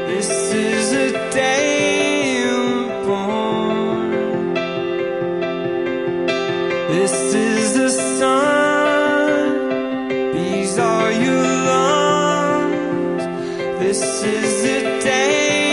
This is the day you were born. This is the sun. These are your lungs. This is the day